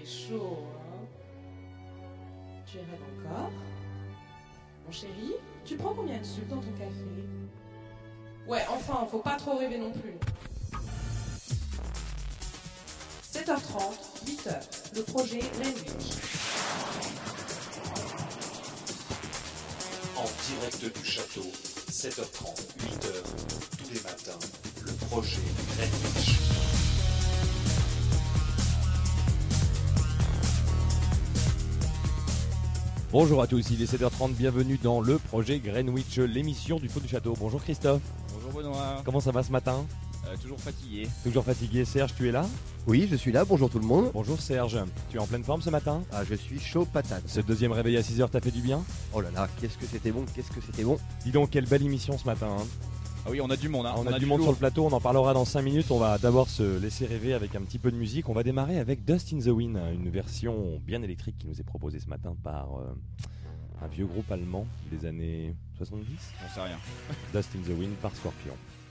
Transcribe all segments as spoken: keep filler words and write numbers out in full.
fait chaud, hein. Tu rêves encore? Mon chéri, tu prends combien de sucre dans ton café? Ouais, enfin, faut pas trop rêver non plus. sept heures trente, huit heures, le projet Greenwich. En direct du château, sept heures trente, huit heures, tous les matins, le projet Greenwich. Bonjour à tous, il est sept heures trente, bienvenue dans le projet Greenwich, l'émission du Faux du Château. Bonjour Christophe. Bonjour Benoît. Comment ça va ce matin? euh, Toujours fatigué. Toujours fatigué. Serge, tu es là? Oui, je suis là, bonjour tout le monde. Bonjour Serge, tu es en pleine forme ce matin? Ah, je suis chaud patate. Ce deuxième réveil à six heures t'a fait du bien? Oh là là, qu'est-ce que c'était bon, qu'est-ce que c'était bon. Dis donc, quelle belle émission ce matin, hein. Ah oui, on a du monde. Hein. On, on a, a du monde lourd. sur le plateau, on en parlera dans cinq minutes. On va d'abord se laisser rêver avec un petit peu de musique. On va démarrer avec Dust in the Wind, une version bien électrique qui nous est proposée ce matin par euh, un vieux groupe allemand des années soixante-dix. J'en sais rien. Dust in the Wind par Scorpion.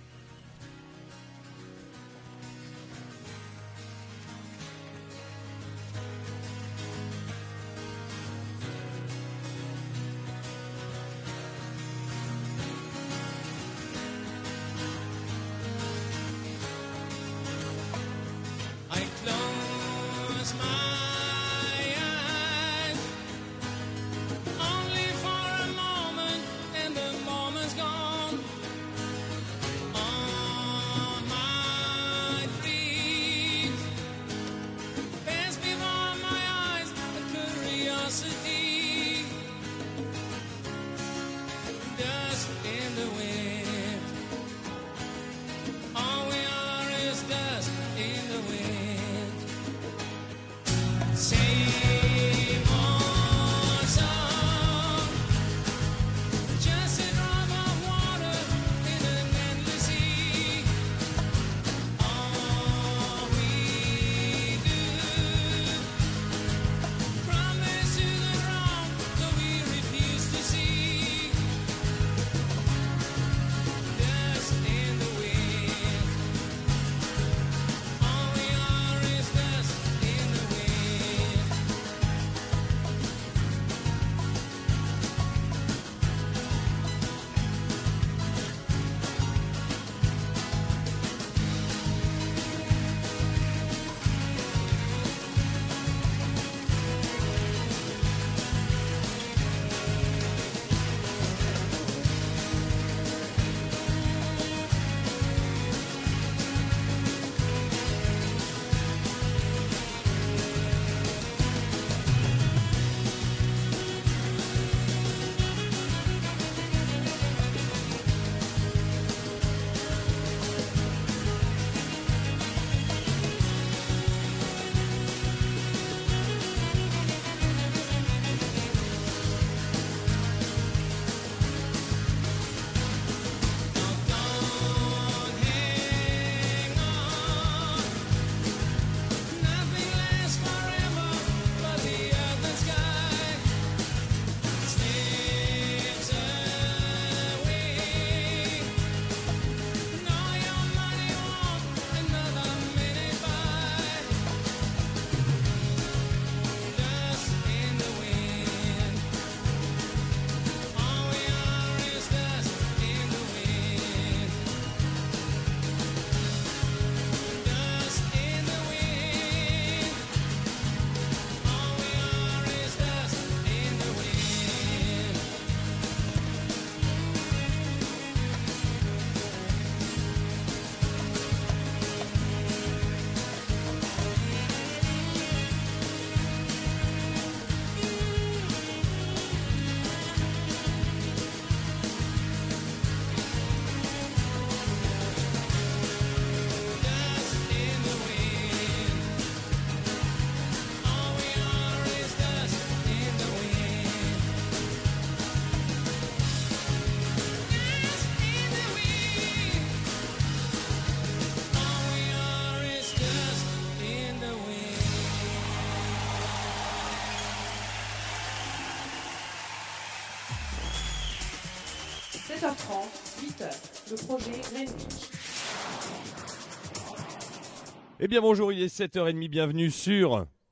sept heures trente, huit heures, le projet Greenwich. Eh bien bonjour, il est sept heures trente, bienvenue sur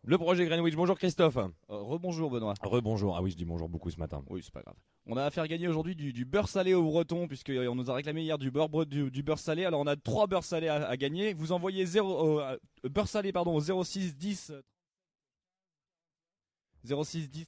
Le projet Greenwich. Bonjour Christophe. Euh, Rebonjour Benoît. Rebonjour. Ah oui, je dis bonjour beaucoup ce matin. Oui, c'est pas grave. On a à faire gagner aujourd'hui du, du beurre salé aux Bretons, puisqu'on nous a réclamé hier du beurre, bre- du, du beurre salé. Alors on a trois beurres salés à, à gagner. Vous envoyez zéro, euh, beurre salé pardon, au zéro six dix zéro six dix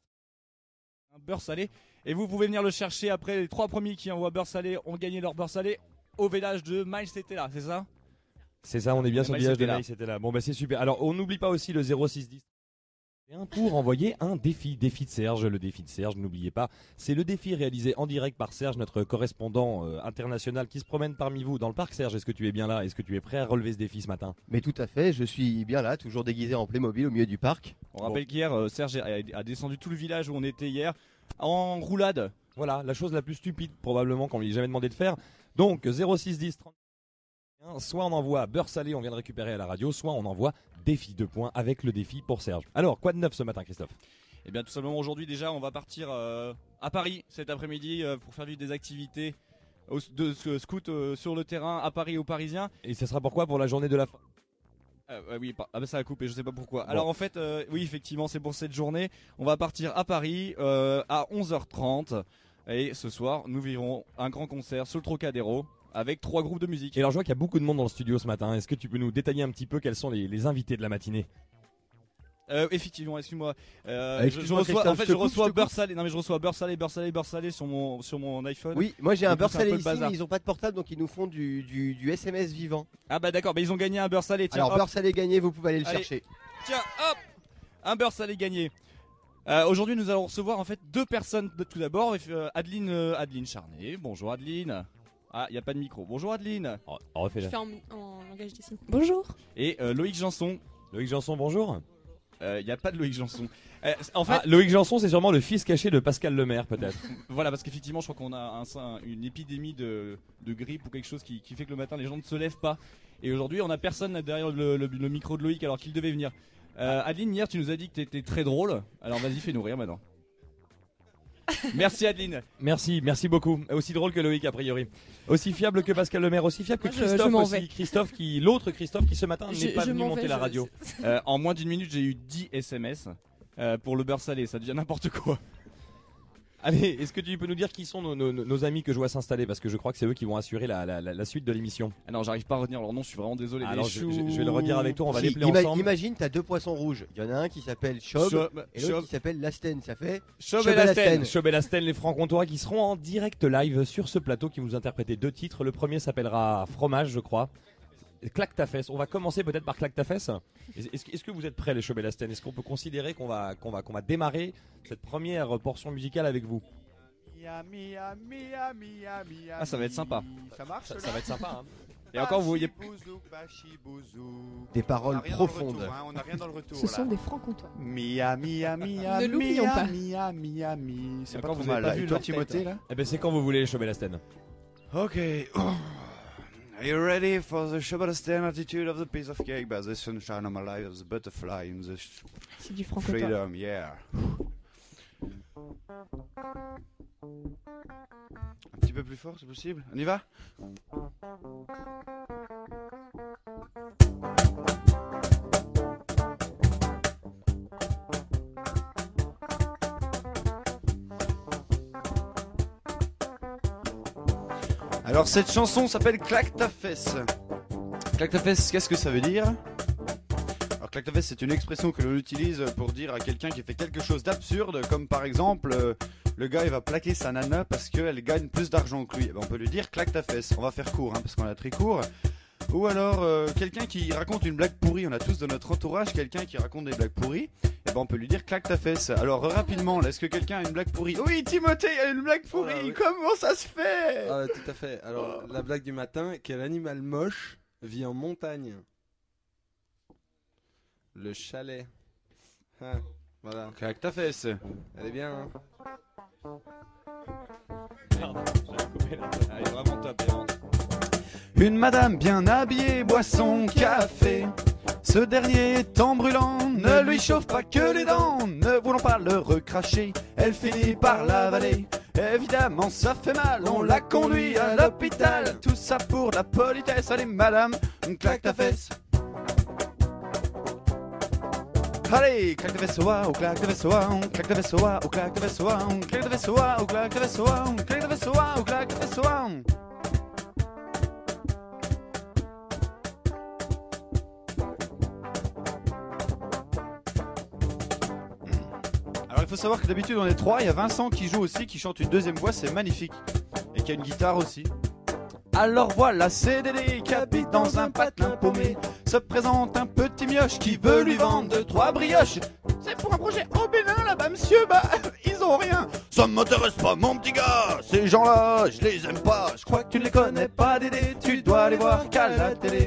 un beurre salé. Et vous pouvez venir le chercher après. Les trois premiers qui envoient beurre salé ont gagné leur beurre salé au village de Miles, c'était là, c'est ça? C'est ça, on est bien Le sur le mail, village de c'était là. Mail, c'était là. Bon bah c'est super. Alors on n'oublie pas aussi le zéro six dix pour envoyer un défi, défi de Serge, le défi de Serge, n'oubliez pas, c'est le défi réalisé en direct par Serge, notre correspondant euh, international qui se promène parmi vous dans le parc. Serge, est-ce que tu es bien là? Est-ce que tu es prêt à relever ce défi ce matin? Mais tout à fait, je suis bien là, toujours déguisé en Playmobil au milieu du parc. On rappelle qu'hier, euh, Serge a, a descendu tout le village où on était hier en roulade. Voilà, la chose la plus stupide probablement qu'on lui ait jamais demandé de faire. Donc zéro six dix trente, soit on envoie beurre salé, on vient de récupérer à la radio, soit on envoie défi deux points avec le défi pour Serge. Alors, quoi de neuf ce matin Christophe? Eh bien tout simplement aujourd'hui déjà on va partir euh, à Paris cet après-midi euh, pour faire vivre des activités au- de ce- scout euh, sur le terrain à Paris aux Parisiens. Et ce sera pourquoi? Pour la journée de la fin. Euh, euh, oui, pas- ah bah ça a coupé, je sais pas pourquoi. Bon. Alors en fait, euh, oui effectivement c'est pour cette journée. On va partir à Paris euh, à onze heures trente et ce soir nous vivrons un grand concert sur le Trocadéro avec trois groupes de musique. Et alors je vois qu'il y a beaucoup de monde dans le studio ce matin. Est-ce que tu peux nous détailler un petit peu quels sont les, les invités de la matinée? Euh, effectivement, excuse-moi. Euh, Euh, je, excuse-moi, je reçois, Christophe, en fait, je te je coupe, reçois je te beurre coupe. salé. Non mais je reçois beurre salé, beurre salé, beurre salé sur mon sur mon iPhone. Oui, moi j'ai un Du coup, beurre c'est un salé peu le ici, bazar. mais ils ont pas de portable donc ils nous font du, du, du S M S vivant. Ah bah d'accord, bah ils ont gagné un beurre salé. Tiens, Alors hop. beurre salé gagné, vous pouvez aller le Allez. chercher. Tiens, hop, un beurre salé gagné. Euh, Aujourd'hui, nous allons recevoir en fait deux personnes. de- Tout d'abord, euh, Adeline, euh, Adeline Charnay. Bonjour Adeline. Ah, il y a pas de micro. Bonjour Adeline. Oh, refais-la. Je fais en, en langage des signes. Bonjour. Et euh, Loïc Janson. Loïc Janson, bonjour. Il n'y a pas de Loïc Janson. Euh, en fait, Ah, Loïc Janson, c'est sûrement le fils caché de Pascal Lemaire, peut-être. voilà, parce qu'effectivement, je crois qu'on a un- un- une épidémie de, de grippe ou quelque chose qui, qui fait que le matin les gens ne se lèvent pas. Et aujourd'hui, on a personne derrière le, le- le micro de Loïc alors qu'il devait venir. Euh, Adeline, hier, tu nous as dit que tu étais très drôle. Alors vas-y, fais-nous rire maintenant. Merci Adeline. Merci, merci beaucoup. Aussi drôle que Loïc, a priori. Aussi fiable que Pascal Lemaire, aussi fiable que Moi, je- Christophe je m'en aussi. vais. Christophe qui, l'autre Christophe qui ce matin Je- n'est pas je venu m'en monter vais, la je- radio. Euh, en moins d'une minute, j'ai eu dix S M S euh, pour le beurre salé. Ça devient n'importe quoi. Allez, est-ce que tu peux nous dire qui sont nos, nos- nos amis que je vois s'installer? Parce que je crois que c'est eux qui vont assurer la, la- la- la suite de l'émission. Ah non, j'arrive pas à retenir leur nom, je suis vraiment désolé. Alors Les je, choux- je- je vais le redire avec toi, on va Si, les placer ima- ensemble. Imagine, t'as deux poissons rouges. Il y en a un qui s'appelle Chob Chob, et l'autre Chob, qui s'appelle Lasten. Ça fait Chob Chob et et Lasten. Lasten. Chob et Lasten, les francs-comtois qui seront en direct live sur ce plateau qui vous interpréter deux titres. Le premier s'appellera Fromage, je crois. Claque ta fesse. On va commencer peut-être par Claque ta fesse. Est-ce, est-ce que vous êtes prêts, les Chob et Lasten? Est-ce qu'on peut considérer qu'on va, qu'on va, qu'on va démarrer cette première portion musicale avec vous? Ah, ça va être sympa. Ça marche Ça, là ça va être sympa. Hein. Et encore, vous voyez. Bachibouzou, bachibouzou. des On paroles a rien dans le profondes. retour, hein, on n'a rien dans le retour. Ce là. sont des francs-comtois. Mia, mia, mia, Ne l'oublions mia, pas. mia, mia, mia. C'est Et pas encore, trop vous avez mal. pas là. vu Et toi, leur Timothée, tête, là Eh ben c'est quand vous voulez, les Chob et Lasten. Ok. Are you ready for the Shabbat attitude of the piece of cake by the sunshine of my life, of the butterfly in the sh- C'est du franc-comtois. freedom, yeah. Un petit peu plus fort, c'est possible? On y va? Alors cette chanson s'appelle Claque ta fesse. Claque ta fesse, qu'est-ce que ça veut dire? Alors claque ta fesse, c'est une expression que l'on utilise pour dire à quelqu'un qui fait quelque chose d'absurde, comme par exemple euh, le gars il va plaquer sa nana parce qu'elle gagne plus d'argent que lui. Eh ben, on peut lui dire claque ta fesse. On va faire court hein, parce qu'on a très court. Ou alors euh, quelqu'un qui raconte une blague pourrie. On a tous dans notre entourage quelqu'un qui raconte des blagues pourries. Eh ben on peut lui dire claque ta fesse. Alors euh, rapidement, là, est-ce que quelqu'un a une blague pourrie? Oui, Timothée a une blague pourrie. Oh là, oui. Comment ça se fait? Ah, tout à fait. Alors, la blague du matin, quel animal moche vit en montagne? Le chalet. Ah, voilà. Claque ta fesse. Elle est bien, hein? Elle est vraiment top. elle est vraiment top. Une madame bien habillée boit son café. Ce dernier étant brûlant, ne lui chauffe pas que les dents. Ne voulant pas le recracher, elle finit par l'avaler. Évidemment, ça fait mal, on l'a conduit à l'hôpital. Tout ça pour la politesse. Allez, madame, claque ta fesse. Allez, claque de vaisseau, ou claque de vaisseau, claque de vaisseau, ou claque de vaisseau, claque de vaisseau, ou claque de vaisseau, claque de vaisseau, ou claque de vaisseau. Alors il faut savoir que d'habitude on est trois, il y a Vincent qui joue aussi, qui chante une deuxième voix, c'est magnifique. Et qui a une guitare aussi. Alors voilà, C D D qui habite dans un patelin paumé. Se présente un petit mioche qui veut lui vendre deux, trois brioches. C'est pour un projet au Bénin là-bas, monsieur, bah ils ont rien. Ça m'intéresse pas, mon petit gars, ces gens-là, je les aime pas. Je crois que tu ne les connais pas, Dédé, tu dois les voir qu'à la télé.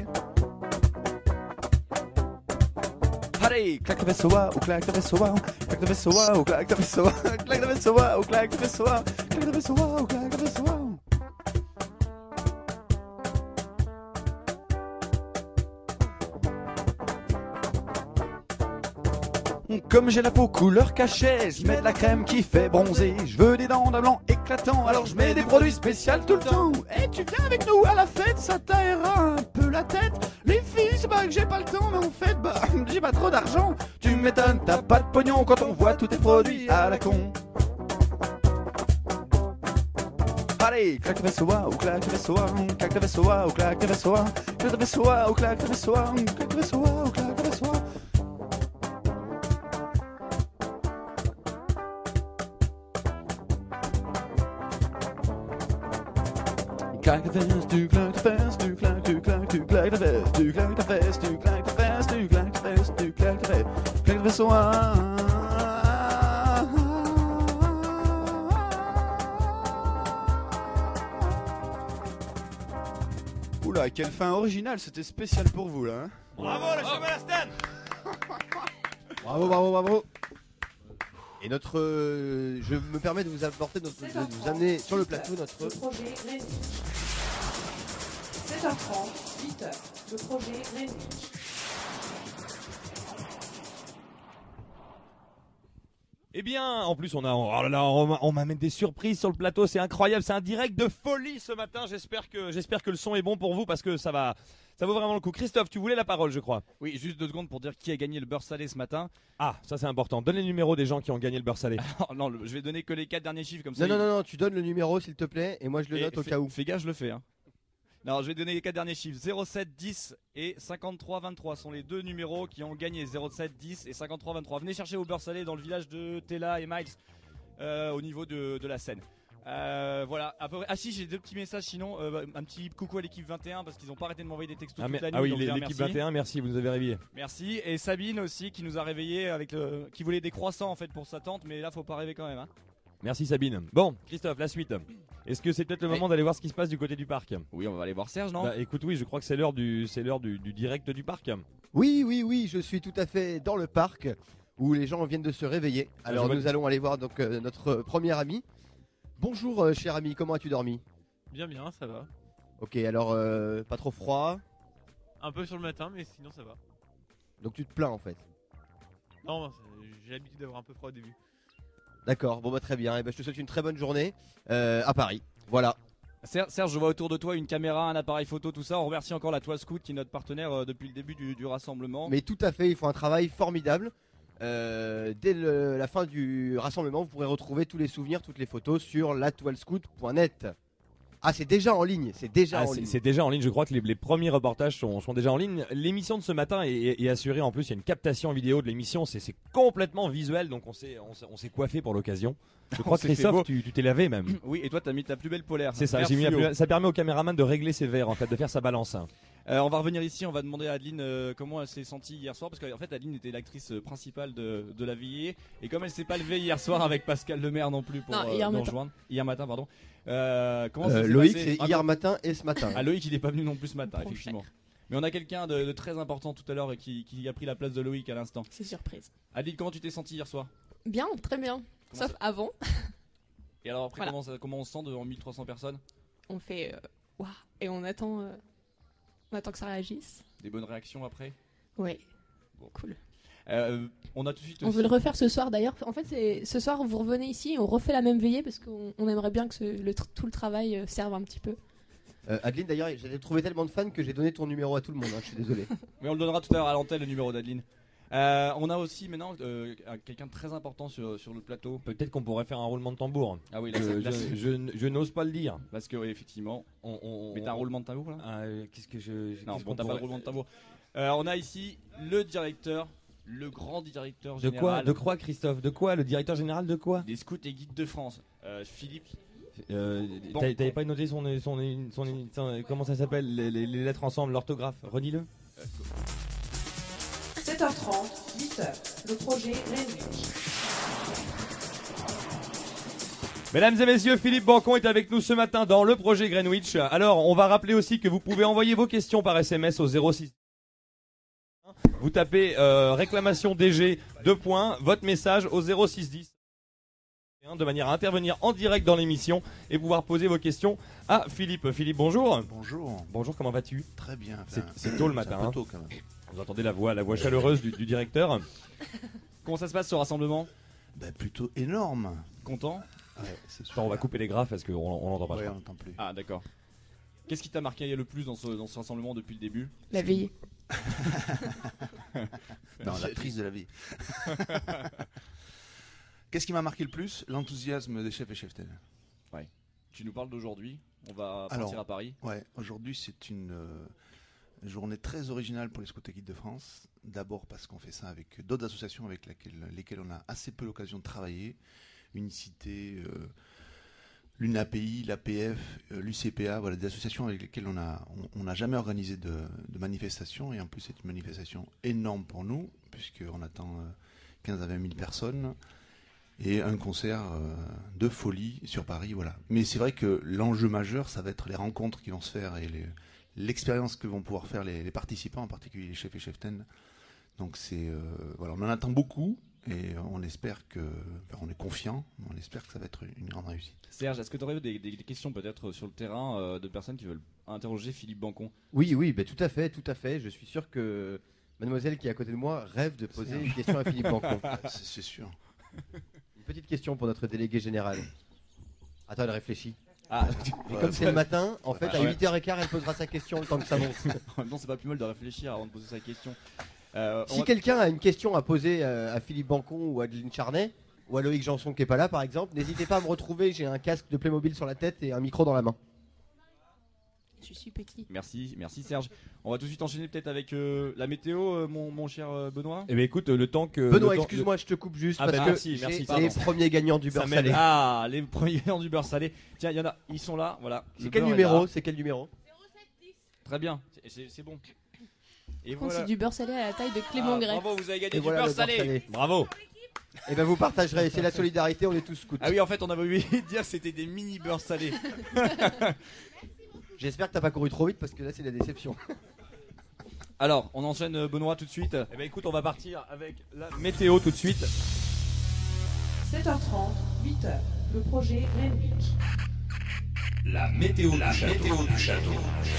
Allez, claque de vaisseau, ou claque de vaisseau, claque de vaisseau, ou claque de vaisseau, claque de vaisseau, ou claque de vaisseau, claque de vaisseau, ou claque de vaisseau. Comme j'ai la peau couleur cachet, je mets de la crème qui fait bronzer. Je veux des dents d'un blanc éclatant, alors je mets des produits spéciaux tout le temps. Et tu viens avec nous à la fête, ça t'aérera un peu la tête. Les filles, c'est pas que j'ai pas le temps, mais en fait, bah, j'ai pas trop d'argent. Tu m'étonnes, t'as pas de pognon quand on voit tous tes produits à la con. Allez, claque de vaisseau, ou claque de vaisseau, claque de vaisseau, ou claque de vaisseau, claque de vaisseau, ou claque de vaisseau, claque de vaisseau, ou claque de vaisseau. Claque de fesses, tu claques de fesses, tu claques, tu claques, tu claques de fesses, tu claques de fesses, tu claques de fesses, tu claques de fesses, tu claques de fesses, claque de vaisseau. Oula, quelle fin originale, c'était spécial pour vous là. Hein. Bravo le chemin à Stan. Bravo, bravo, bravo. Et notre, euh, je me permets de vous apporter, notre, de vous amener sur le plateau notre Le projet Rémi. sept heures trente, huit heures. Le projet Rémi. Eh bien, en plus, on a, oh là là, on, on m'amène des surprises sur le plateau, c'est incroyable, c'est un direct de folie ce matin. J'espère que, j'espère que le son est bon pour vous parce que ça va, ça vaut vraiment le coup. Christophe, tu voulais la parole, je crois. Oui, juste deux secondes pour dire qui a gagné le beurre salé ce matin. Ah, ça c'est important. Donne les numéros des gens qui ont gagné le beurre salé. Alors, non, le- je vais donner que les quatre derniers chiffres comme ça. Non, il- non, non, non, tu donnes le numéro s'il te plaît, et moi je le Et note au fais- cas où. Fais gaffe, je le fais. Hein. Non, je vais donner les quatre derniers chiffres. zéro sept dix et cinquante-trois vingt-trois sont les deux numéros qui ont gagné. zéro sept dix et cinquante-trois vingt-trois. Venez chercher vos beurre salé dans le village de Tella et Miles euh, au niveau de, de la Seine. Euh, voilà, à peu près. Ah si, j'ai deux petits messages sinon. Euh, un petit coucou à l'équipe vingt et un parce qu'ils n'ont pas arrêté de m'envoyer des textos Ah, toute mais- la nuit. ah oui, donc les- je les l'équipe remercie. vingt et un, merci, vous nous avez réveillés. Merci. Et Sabine aussi qui nous a réveillés avec le, qui voulait des croissants en fait pour sa tante, mais là faut pas rêver quand même. Hein. Merci Sabine. Bon, Christophe, la suite. Est-ce que c'est peut-être le Oui. moment d'aller voir ce qui se passe du côté du parc? Oui, on va aller voir Serge, non? Bah écoute, oui, je crois que c'est l'heure du, c'est l'heure du, du direct du parc. Oui, oui, oui, je suis tout à fait dans le parc où les gens viennent de se réveiller. Alors je vois- nous allons aller voir donc euh, notre premier ami. Bonjour euh, cher ami, comment as-tu dormi? Bien, bien, ça va. Ok, alors euh, pas trop froid, Un peu sur le matin, mais sinon ça va. donc tu te plains en fait. Non, c'est- j'ai l'habitude d'avoir un peu froid au début. D'accord, bon bah très bien, et ben, je te souhaite une très bonne journée euh, à Paris. Voilà. Serge, Serge, je vois autour de toi une caméra, un appareil photo, tout ça. On remercie encore la Toile Scout qui est notre partenaire euh, depuis le début du, du rassemblement. Mais tout à fait, ils font un travail formidable. Euh, dès le- la fin du rassemblement, vous pourrez retrouver tous les souvenirs, toutes les photos sur la toile scout point net. Ah, c'est déjà en ligne, c'est déjà Ah, en c'est ligne. c'est déjà en ligne, je crois que les, les premiers reportages sont, sont déjà en ligne. L'émission de ce matin est, est- est assurée, en plus il y a une captation vidéo de l'émission, c'est c'est complètement visuel, donc on s'est on s'est- on s'est coiffé pour l'occasion. Je crois On que s'est fait Christophe, beau. tu tu t'es lavé même. Oui, et toi t'as mis ta plus belle polaire. C'est ça, Vert j'ai mis la fluo. plus- ça permet au caméraman de régler ses verres en fait, de faire sa balance. Euh, on va revenir ici, on va demander à Adeline euh, comment elle s'est sentie hier soir, parce qu'en fait Adeline était l'actrice euh, principale de, de la veillée, et comme elle s'est pas levée hier soir avec Pascal Lemaire non plus pour Non, euh, hier nous matin. rejoindre, hier matin pardon. Euh, comment ça Euh, s'est Loïc, passé c'est Ah, hier non. matin et ce matin. Ah, Loïc il est pas venu non plus ce matin Trop effectivement. Mais on a quelqu'un de, de très important tout à l'heure et qui, qui a pris la place de Loïc à l'instant. C'est surprise. Adeline, comment tu t'es sentie hier soir? Bien, très bien. Comment Sauf ça- avant, Et alors après Voilà. comment, ça- comment on se sent devant mille trois cents personnes? on fait euh, waouh et on attend, euh, on attend que ça réagisse. Des bonnes réactions après? Ouais. Bon. Cool. Euh, on a tout de suite On aussi- veut le refaire ce soir d'ailleurs. En fait, c'est ce soir vous revenez ici, et on refait la même veillée parce qu'on on aimerait bien que ce- le tr- tout le travail euh, serve un petit peu. Euh, Adeline, d'ailleurs, j'avais trouvé tellement de fans que j'ai donné ton numéro à tout le monde, hein, je suis désolé. Mais on le donnera tout à l'heure à l'antenne le numéro d'Adeline. Euh, on a aussi maintenant euh, un- quelqu'un de très important sur, sur le plateau. Peut-être qu'on pourrait faire un roulement de tambour. Ah oui, là, Je, c'est- là, je- c'est- je- je n'ose pas le dire. parce que oui, effectivement. On, on- Mais t'as un on- roulement de tambour là Ah, euh, Qu'est-ce que je. Non, qu'est-ce bon, qu'on t'as pas pourrait- de roulement de tambour. Euh, on a ici le directeur, le grand directeur De général quoi, de quoi, Christophe? De quoi? Le directeur général de quoi? des scouts et guides de France, euh, Philippe. Euh, Bon. t'avais- T'avais pas noté son, son, son, son- comment ça s'appelle, les, les- les lettres ensemble, l'orthographe. Redis-le. sept heures trente, huit heures. Le projet Greenwich. Mesdames et messieurs, Philippe Bancon est avec nous ce matin dans le projet Greenwich. Alors, on va rappeler aussi que vous pouvez envoyer vos questions par S M S au zéro six. Vous tapez euh, réclamation D G, deux points, votre message au zéro six dix. De manière à intervenir en direct dans l'émission et pouvoir poser vos questions à Philippe. Philippe, bonjour. Bonjour. Bonjour, comment vas-tu? Très bien. C'est- Enfin, c'est tôt le c'est matin, un peu hein. tôt quand même. Vous entendez la voix, la voix chaleureuse du, du directeur. Comment ça se passe ce rassemblement? Ben, plutôt énorme. Content? Ouais, c'est Attends, on va couper les graphes parce qu'on on l'entend pas. je Ouais, crois. on n'entend plus. Ah d'accord. Qu'est-ce qui t'a marqué le plus dans ce, dans ce rassemblement depuis le début? La veillée. Non, la crise de la vie. Qu'est-ce qui m'a marqué le plus? L'enthousiasme des chefs et cheftaines. Tu nous parles d'aujourd'hui, on va Alors, partir à Paris. Ouais, aujourd'hui c'est une euh, journée très originale pour les Scouts et Guides de France. D'abord parce qu'on fait ça avec d'autres associations avec laquelle, lesquelles on a assez peu l'occasion de travailler. Unicité, euh, l'U N A P I, l'A P F, euh, l'U C P A, voilà, des associations avec lesquelles on n'a on, on n'a jamais organisé de, de manifestation. Et en plus c'est une manifestation énorme pour nous, puisqu'on attend euh, quinze à vingt mille personnes. Et un concert euh, de folie sur Paris, voilà. Mais c'est vrai que l'enjeu majeur, ça va être les rencontres qui vont se faire et les- l'expérience que vont pouvoir faire les, les participants, en particulier les chefs et cheftaines. Donc c'est, euh, voilà, on en attend beaucoup et on espère que, enfin, on est confiant, on espère que ça va être une grande réussite. Serge, est-ce que tu aurais des, des- des questions peut-être sur le terrain euh, de personnes qui veulent interroger Philippe Bancon? Oui, oui, bah, tout à fait, tout à fait. Je suis sûr que mademoiselle qui est à côté de moi rêve de poser une question à Philippe Bancon. C'est c'est sûr. Une petite question pour notre délégué général. Attends, elle réfléchit. Ah, Et Ouais, comme c'est le matin, en fait, à Ouais. huit heures quinze, elle posera sa question le temps que ça monte. en même temps, c'est pas plus mal de réfléchir avant de poser sa question. Euh, on Si va- quelqu'un a une question à poser euh, à Philippe Bancon ou à Adeline Charnet, ou à Loïc Janson qui est pas là par exemple, n'hésitez pas à me retrouver, j'ai un casque de Playmobil sur la tête et un micro dans la main. Je suis petit. Merci, merci Serge. On va tout de suite enchaîner peut-être avec euh, la météo, euh, mon, mon cher euh, Benoît. Eh bien écoute, le temps que. Benoît, le temps- excuse-moi, je te coupe juste Ah parce bah que merci, merci, j'ai pardon. les premiers gagnants du Ça beurre m'aide. salé. Ah, les premiers gagnants du beurre salé. Tiens, il y en a, ils sont là, voilà. C'est Le quel beurre est numéro là. C'est quel numéro Très bien, c'est- c'est c'est bon. Et Par contre, voilà. c'est du beurre salé à la taille de Clément Ah, Gray. bravo, vous avez gagné Et du voilà beurre le beurre salé. salé. Bravo. Et ben vous partagerez, c'est la solidarité, on est tous scouts. Ah oui, en fait, on avait oublié de dire que c'était des mini beurre salés. J'espère que t'as pas couru trop vite parce que là c'est la déception. Alors, on enchaîne euh, Benoît tout de suite. Eh bien écoute, on va partir avec la météo tout de suite. sept heures trente, huit heures. Le projet Greenwich. La météo du château. du château.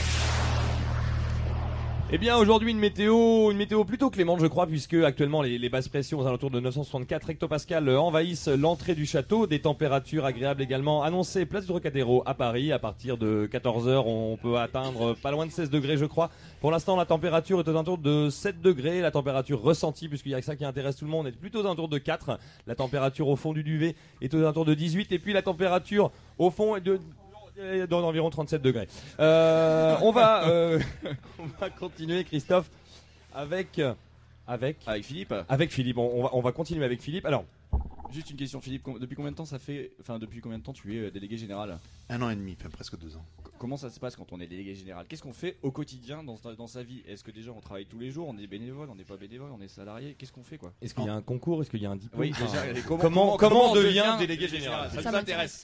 Eh bien aujourd'hui une météo, une météo plutôt clémente je crois, puisque actuellement les, les basses pressions aux alentours de neuf cent soixante-quatre hectopascales euh, envahissent l'entrée du château. Des températures agréables également annoncées place du Trocadéro à Paris. À partir de quatorze heures on peut atteindre pas loin de seize degrés je crois. Pour l'instant la température est aux alentours de sept degrés. La température ressentie, puisqu'il y a que ça qui intéresse tout le monde, est plutôt aux alentours de quatre. La température au fond du duvet est aux alentours de dix-huit. Et puis la température au fond est de... dans environ trente-sept degrés. Euh, on va, euh, on va continuer, Christophe, avec, avec, Avec Philippe. avec Philippe. On, on va, on va continuer avec Philippe. Alors, Juste une question, Philippe. Com- Depuis combien de temps ça fait Enfin, depuis combien de temps tu es euh, délégué général? Un an et demi, enfin presque deux ans. C- Comment ça se passe quand on est délégué général? Qu'est-ce qu'on fait au quotidien dans sa, dans sa vie? Est-ce que déjà on travaille tous les jours? On est bénévole? On n'est pas bénévole? On est salarié? Qu'est-ce qu'on fait quoi? est-ce qu'il y a un concours? Est-ce qu'il y a un diplôme? Oui, Enfin, déjà, et comment, comment, comment on devient délégué général? Ça Ça nous intéresse.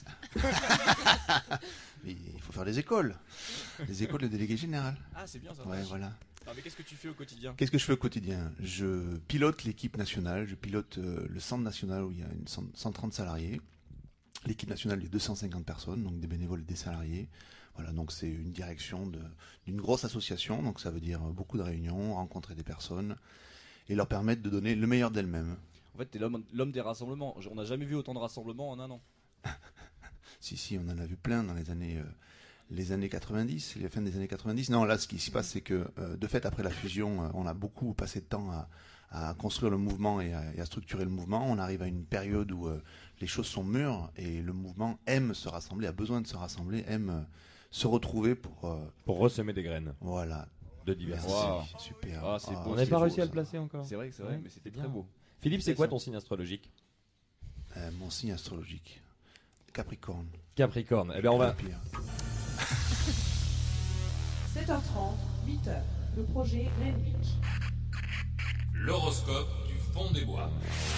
Mais il faut faire des écoles. Des écoles de délégué général. Ah, c'est bien ça. Ouais, voilà. Non, mais qu'est-ce que tu fais au quotidien? Qu'est-ce que je fais au quotidien? Je pilote l'équipe nationale, je pilote euh, le centre national où il y a une cent, cent trente salariés. L'équipe nationale, il y a deux cent cinquante personnes, donc des bénévoles et des salariés. Voilà, donc c'est une direction de- d'une grosse association, donc ça veut dire beaucoup de réunions, rencontrer des personnes et leur permettre de donner le meilleur d'elles-mêmes. En fait, t'es l'homme l'homme des rassemblements. On n'a jamais vu autant de rassemblements en un an. Si, si, on en a vu plein dans les années, euh, les années quatre-vingt-dix, la fin des années quatre-vingt-dix. Non, là, ce qui se passe, c'est que euh, de fait, après la fusion, euh, on a beaucoup passé de temps à, à construire le mouvement et à, et à structurer le mouvement. On arrive à une période où euh, les choses sont mûres et le mouvement aime se rassembler, a besoin de se rassembler, aime euh, se retrouver pour... Euh, pour ressemer des graines. Voilà. De diversité. Wow. Super. Ah, c'est Ah, beau, on n'a c'est pas beau, réussi à ça. le placer encore. C'est vrai que c'est vrai, Ouais, mais c'était bien. très beau. Philippe, c'est quoi ton signe astrologique? euh, Mon signe astrologique. Capricorne. Capricorne. Eh bien, on va... Pire. sept heures trente, huit heures. Le projet Greenwich. L'horoscope du fond des bois.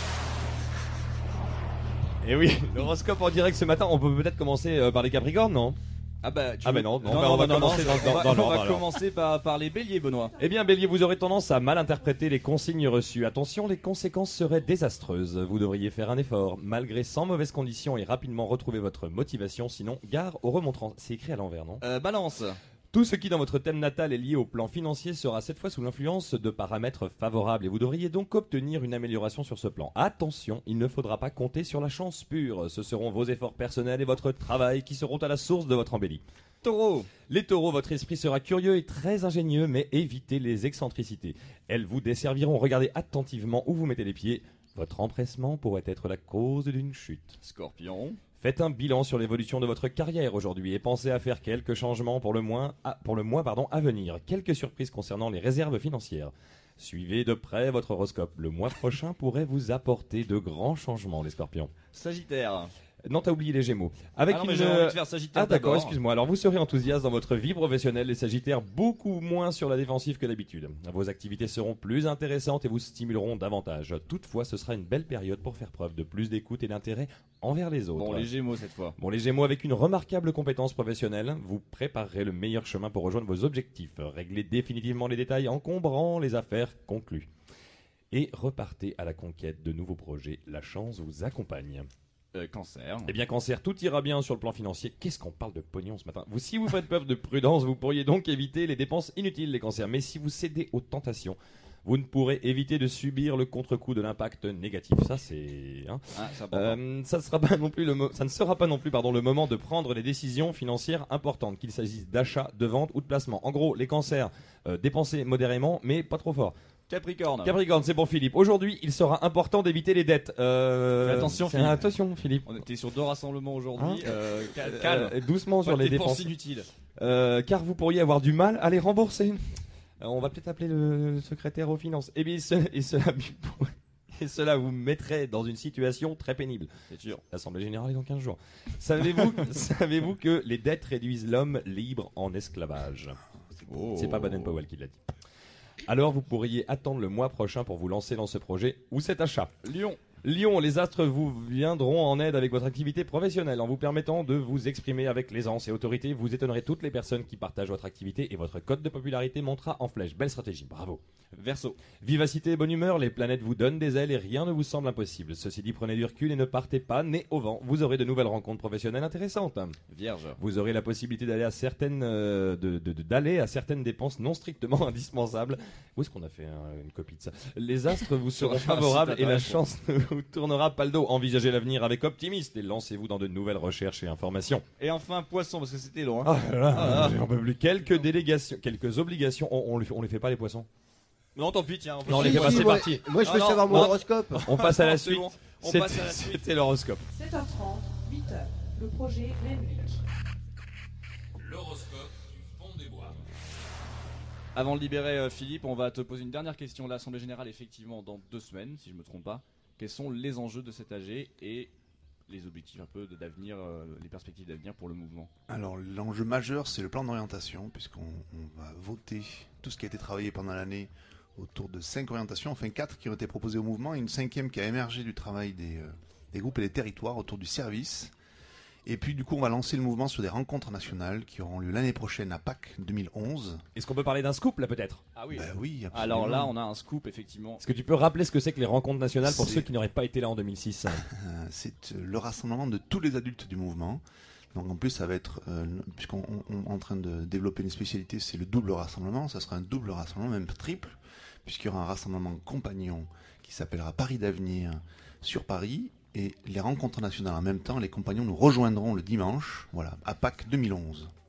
Eh oui, l'horoscope en direct ce matin. On peut peut-être commencer euh, par les Capricornes, non? Ah bah, tu Ah veux- bah non, non, non, bah, non, on va non, commencer non, dans, dans, on va- dans on l'ordre, va alors. commencer par, par les béliers, Benoît. Eh bien, Bélier, vous aurez tendance à mal interpréter les consignes reçues. Attention, les conséquences seraient désastreuses. Vous devriez faire un effort, malgré sans mauvaises conditions, et rapidement retrouver votre motivation. Sinon, gare aux remontrants. C'est écrit à l'envers, non? Euh, balance. Tout ce qui dans votre thème natal est lié au plan financier sera cette fois sous l'influence de paramètres favorables et vous devriez donc obtenir une amélioration sur ce plan. Attention, il ne faudra pas compter sur la chance pure. Ce seront vos efforts personnels et votre travail qui seront à la source de votre embellie. Taureau. Les taureaux, votre esprit sera curieux et très ingénieux, mais évitez les excentricités. Elles vous desserviront. Regardez attentivement où vous mettez les pieds. Votre empressement pourrait être la cause d'une chute. Scorpion. Faites un bilan sur l'évolution de votre carrière aujourd'hui et pensez à faire quelques changements pour le, moins, à, pour le mois pardon, à venir. Quelques surprises concernant les réserves financières. Suivez de près votre horoscope. Le mois prochain pourrait vous apporter de grands changements, les scorpions. Sagittaire. Non, t'as oublié les Gémeaux. Avec Ah non, mais une... j'ai envie de faire Sagittaire Ah d'accord, d'abord. excuse-moi. Alors vous serez enthousiaste dans votre vie professionnelle, les Sagittaires, beaucoup moins sur la défensive que d'habitude. Vos activités seront plus intéressantes et vous stimuleront davantage. Toutefois, ce sera une belle période pour faire preuve de plus d'écoute et d'intérêt envers les autres. Bon, les Gémeaux cette fois. Bon, les Gémeaux, avec une remarquable compétence professionnelle, vous préparerez le meilleur chemin pour rejoindre vos objectifs. Réglez définitivement les détails encombrant les affaires conclues. Et repartez à la conquête de nouveaux projets. La chance vous accompagne. Euh, cancer. Eh bien, Cancer, tout ira bien sur le plan financier. Qu'est-ce qu'on parle de pognon ce matin? Vous, si vous faites preuve de prudence, vous pourriez donc éviter les dépenses inutiles, les cancers. Mais si vous cédez aux tentations, vous ne pourrez éviter de subir le contre-coup de l'impact négatif. Ça, c'est... Hein. Ah, c'est important. Euh, ça, sera pas non plus le mo- ça ne sera pas non plus pardon, le moment de prendre des décisions financières importantes, qu'il s'agisse d'achat, de vente ou de placement. En gros, les cancers, euh, dépensez modérément, mais pas trop fort. Capricorne. Capricorne, c'est pour Philippe. Aujourd'hui, il sera important d'éviter les dettes. Euh, Fais attention, c'est- Philippe. Attention, Philippe. On était sur deux rassemblements aujourd'hui. Hein euh, cal- calme. Euh, doucement sur Pas de les dépenses dépenses. inutiles. Euh, car vous pourriez avoir du mal à les rembourser. Euh, on va peut-être appeler le secrétaire aux finances. Et bien, ce- et cela, et cela vous mettrait dans une situation très pénible. C'est sûr. L'Assemblée Générale est dans quinze jours. Savez-vous, savez-vous que les dettes réduisent l'homme libre en esclavage? Oh. C'est pas Baden-Powell qui l'a dit. Alors vous pourriez attendre le mois prochain pour vous lancer dans ce projet ou cet achat. Lion. Lion, les astres vous viendront en aide avec votre activité professionnelle en vous permettant de vous exprimer avec l'aisance et autorité. Vous étonnerez toutes les personnes qui partagent votre activité et votre cote de popularité montera en flèche. Belle stratégie, bravo. Verseau. Vivacité et bonne humeur, les planètes vous donnent des ailes et rien ne vous semble impossible. Ceci dit, prenez du recul et ne partez pas nez au vent. Vous aurez de nouvelles rencontres professionnelles intéressantes. Vierge. Vous aurez la possibilité d'aller à certaines euh, de, de- de- d'aller à certaines dépenses non strictement indispensables. Où est-ce qu'on a fait un- une copie de ça? Les astres vous seront Sur un favorables site et la intéressant. chance ne vous tournera pas le dos. Envisagez l'avenir avec optimisme et lancez-vous dans de nouvelles recherches et informations. Et enfin, poisson, parce que c'était long. Hein. Ah là là, Ah, j'en peux plus. Quelques délégations, quelques obligations. On, on, les, on les fait pas les poissons. Non, tant pis, tiens. on peut- Non, on les fait Si, pas, si, c'est moi- parti. Moi, je Ah veux non, savoir mon non. horoscope. On passe à la C'est suite. bon, on C'était- passe à la suite. C'était l'horoscope. sept heures trente, huit heures. Le projet Greenwich. L'horoscope du fond des bois. Avant de libérer euh, Philippe, on va te poser une dernière question. L'Assemblée Générale, effectivement, dans deux semaines, si je ne me trompe pas. Quels sont les enjeux de cet A G et les objectifs un peu de- d'avenir, euh, les perspectives d'avenir pour le mouvement? Alors l'enjeu majeur, c'est le plan d'orientation, puisqu'on on va voter tout ce qui a été travaillé pendant l'année autour de cinq orientations, enfin quatre qui ont été proposées au mouvement, et une cinquième qui a émergé du travail des, euh, des groupes et des territoires autour du service. Et puis du coup, on va lancer le mouvement sur des rencontres nationales qui auront lieu l'année prochaine à Pâques deux mille onze. Est-ce qu'on peut parler d'un scoop là peut-être? Ah oui. Ben oui, absolument. Alors là, on a un scoop, effectivement. Est-ce que tu peux rappeler ce que c'est que les rencontres nationales pour C'est- ceux qui n'auraient pas été là en deux mille six? Euh, c'est euh, le rassemblement de tous les adultes du mouvement. Donc en plus, ça va être, euh, puisqu'on on- on est en train de développer une spécialité, c'est le double rassemblement. Ça sera un double rassemblement, même triple, puisqu'il y aura un rassemblement compagnon qui s'appellera Paris d'avenir sur Paris. Et les rencontres nationales en même temps, les compagnons nous rejoindront le dimanche, voilà, à Pâques deux mille onze.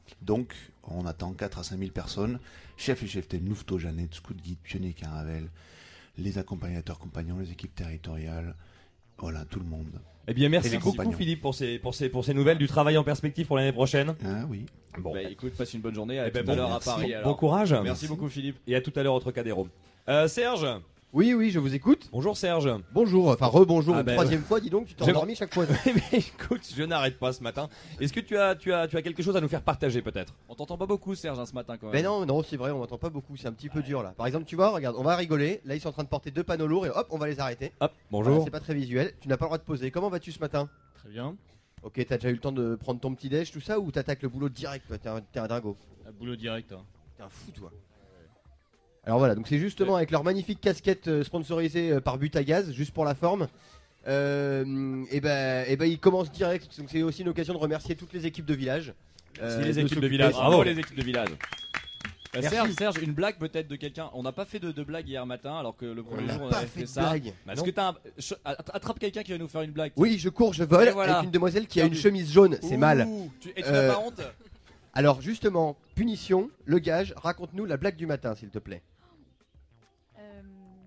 Donc, on attend quatre à cinq mille personnes. Chef et chef T, Nouveto, Jeannette, Scout Guide, Pionnier Caravelle, les accompagnateurs, compagnons, les équipes territoriales. Voilà, tout le monde. Eh bien, merci Et les beaucoup compagnons. Philippe pour ces, pour, ces, pour ces nouvelles, du travail en perspective pour l'année prochaine. Ah oui. Bon, Bah, écoute, passe une bonne journée. À Eh ben, tout bon, à l'heure à merci. Paris. bon, alors. bon courage. Merci beaucoup, Philippe. Et à tout à l'heure au Trocadéro. Euh, Serge. Oui, oui, je vous écoute. Bonjour Serge. Bonjour, enfin rebonjour Ah une ben, troisième fois, dis donc, tu t'es J'ai- endormi chaque fois. Mais écoute, je n'arrête pas ce matin. Est-ce que tu as, tu as, tu as quelque chose à nous faire partager peut-être? On t'entend pas beaucoup, Serge, hein, ce matin quand même. Mais non, non, c'est vrai, on m'entend pas beaucoup, c'est un petit peu dur là. Par exemple, tu vois, regarde, on va rigoler. Là, ils sont en train de porter deux panneaux lourds et hop, on va les arrêter. Hop, Voilà, bonjour. c'est pas très visuel. Tu n'as pas le droit de poser. Comment vas-tu ce matin? Très bien. Ok, t'as déjà eu le temps de prendre ton petit déj, tout ça, ou t'attaques le boulot direct? Toi, t'es un, t'es un dingo. Un boulot direct. Hein. T'es un fou, toi. Alors voilà, donc c'est justement avec leur magnifique casquette euh, sponsorisée euh, par Butagaz, juste pour la forme. Euh, et ben, et ben, ils commencent direct. Donc c'est aussi une occasion de remercier toutes les équipes de village. Merci les de équipes de s'occuper- village. Bravo Bravo. les équipes de village. Bah, Merci. Serge, Serge, une blague peut-être de quelqu'un. On n'a pas fait de, de blague hier matin, alors que le On premier n'a jour on pas avait fait fait de ça. blague. Bah Est-ce non. que t'as un... che- attrape quelqu'un qui va nous faire une blague? Oui, je cours, je vole Et voilà. avec une demoiselle qui a une Perdu. chemise jaune. C'est Ouh, mal. tu- Et tu Euh, n'as pas honte? Alors justement, punition, le gage. Raconte-nous la blague du matin, s'il te plaît. Euh...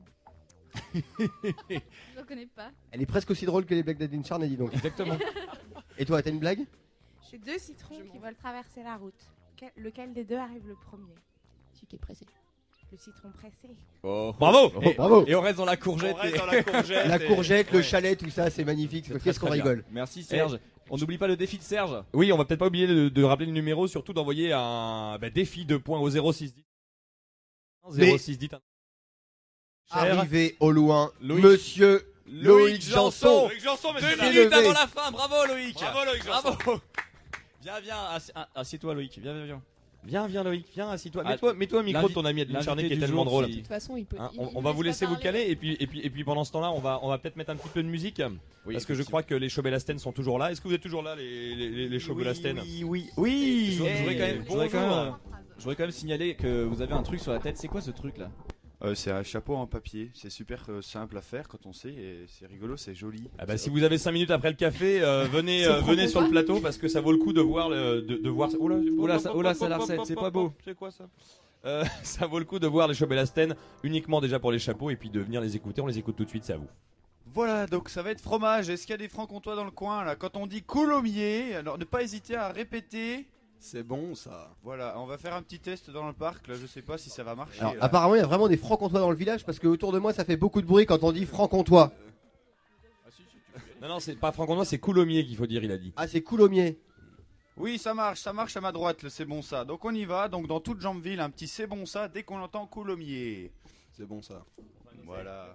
je ne connais pas. Elle est presque aussi drôle que les blagues d'Adeline Charnay, dis donc. Exactement. Et toi, t'as une blague? J'ai deux citrons qui veulent traverser la route. Quel- lequel des deux arrive le premier? Celui qui est pressé. Le citron pressé. Oh. Bravo. Oh, Et, bravo. et on reste dans la courgette. On reste et- dans la courgette. La et- courgette, le Ouais. chalet, tout ça, c'est magnifique. C'est Qu'est-ce très, qu'on très rigole. Merci Serge. On n'oublie pas le défi de Serge. Oui, on va peut-être pas oublier de, de rappeler le numéro, surtout d'envoyer un bah, défi de points au zéro six dix. Mais- zéro six dix. Cher Arrivé au loin, Loïc- Monsieur Loïc Janson. Loïc Janson, Deux messieurs, dames. minutes levé. avant la fin. Bravo Loïc. Bravo Loïc Janson. Bravo. Viens, viens. assi- ah, Assieds-toi Loïc. Viens, viens, viens. Viens, viens Loïc, viens, assis-toi. Ah, Mets-toi, mets-toi au micro de l'invi- ton ami Adeline Charnay qui est l'invité du tellement jour, drôle. si- De toute façon, il peut. Hein, il- on, il on va laisse vous pas laisser vous parler. caler et puis, et puis, et puis pendant ce temps-là, on va, on va peut-être mettre un petit peu de musique Oui, parce que je crois que les Chaubelastem sont toujours là. Est-ce que vous êtes toujours là, les, les, les, les Chaubelastem? Oui, oui, oui. Je voudrais- je voudrais quand même, je voudrais quand bonjour. même, euh, je voudrais quand même signaler que vous avez un truc sur la tête. C'est quoi ce truc là? Euh, c'est un chapeau en papier, c'est super euh, simple à faire quand on sait et c'est rigolo, c'est joli. Ah bah, si vous avez cinq minutes après le café, euh, venez, euh, venez sur le plateau parce que ça vaut le coup de voir le, de, de voir. Oula, Oula, ça- oula, ça la recette, c'est pas beau. C'est quoi ça? Euh, ça vaut le coup de voir les Chaubelastem uniquement déjà pour les chapeaux et puis de venir les écouter. On les écoute tout de suite, c'est à vous. Voilà, donc ça va être fromage. Est-ce qu'il y a des francs-comtois dans le coin là? Quand on dit coulommiers, alors ne pas hésiter à répéter. C'est bon ça. Voilà, on va faire un petit test dans le parc. Là, je sais pas si ça va marcher. Alors là. apparemment, il y a vraiment des francs-comtois dans le village parce que autour de moi, ça fait beaucoup de bruit quand on dit franc-comtois. Non, non, c'est pas franc-comtois, c'est coulommiers qu'il faut dire, il a dit. Ah, c'est coulommiers. Oui, ça marche, ça marche à ma droite, le c'est bon ça. Donc on y va. Donc dans toute Jambeville, un petit c'est bon ça dès qu'on entend coulommiers. C'est bon ça. Voilà.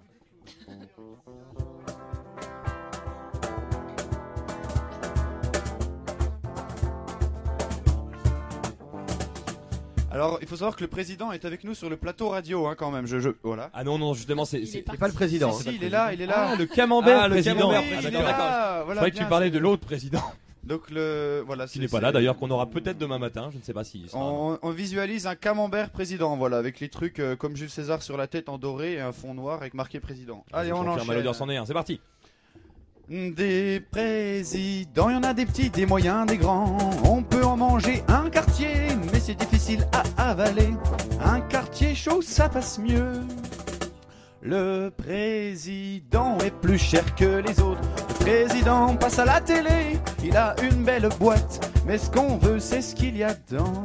Alors, il faut savoir que le président est avec nous sur le plateau radio, hein, quand même. Je, je, voilà. Ah non, non, justement, c'est. Il est c'est- parti. C'est pas le président. Si, hein. si, il est là, il est là. Ah, le camembert Ah, le président. camembert Oui, Ah, il est d'accord, d'accord. là. Je Voilà, croyais que tu bien, parlais c'est- de l'autre président. Donc le voilà, Qui n'est pas là d'ailleurs, qu'on aura peut-être demain matin, je ne sais pas si. On, on visualise un camembert président, voilà, avec les trucs euh, comme Jules César sur la tête en doré et un fond noir avec marqué président. Allez, on enchaîne. enchaîne. C'en est un, c'est parti. Des présidents, il y en a des petits, des moyens, des grands. On peut en manger un quartier, mais c'est difficile à avaler. Un quartier chaud, ça passe mieux. Le président est plus cher que les autres. Le président passe à la télé, il a une belle boîte, mais ce qu'on veut, c'est ce qu'il y a dedans.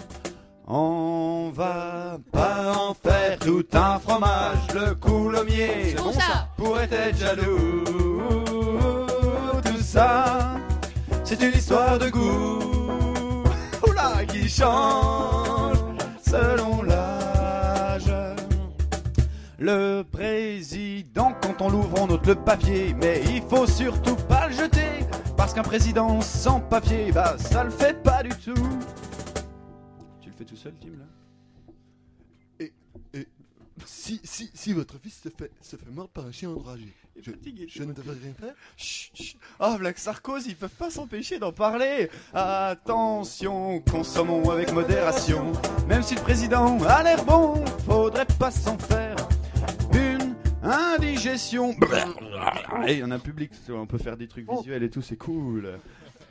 On va pas en faire tout un fromage, le coulommier C'est bon, ça. pourrait être jaloux. Tout ça, c'est une histoire de goût. Oula, qui change selon l'âge. Le président, quand on l'ouvre, on note le papier, mais il faut surtout pas le jeter, parce qu'un président sans papier, bah ça le fait pas du tout. Tu le fais tout seul, Tim, là? Et, et si, si, si votre fils se fait, se fait mordre par un chien enragé, je, je ne devrais rien faire? Chut, chut. Ah, Black Sarkozy, ils peuvent pas s'empêcher d'en parler. Attention, consommons avec modération. Même si le président a l'air bon, faudrait pas s'en faire une indigestion. Et on a un public, on peut faire des trucs visuels et tout, c'est cool.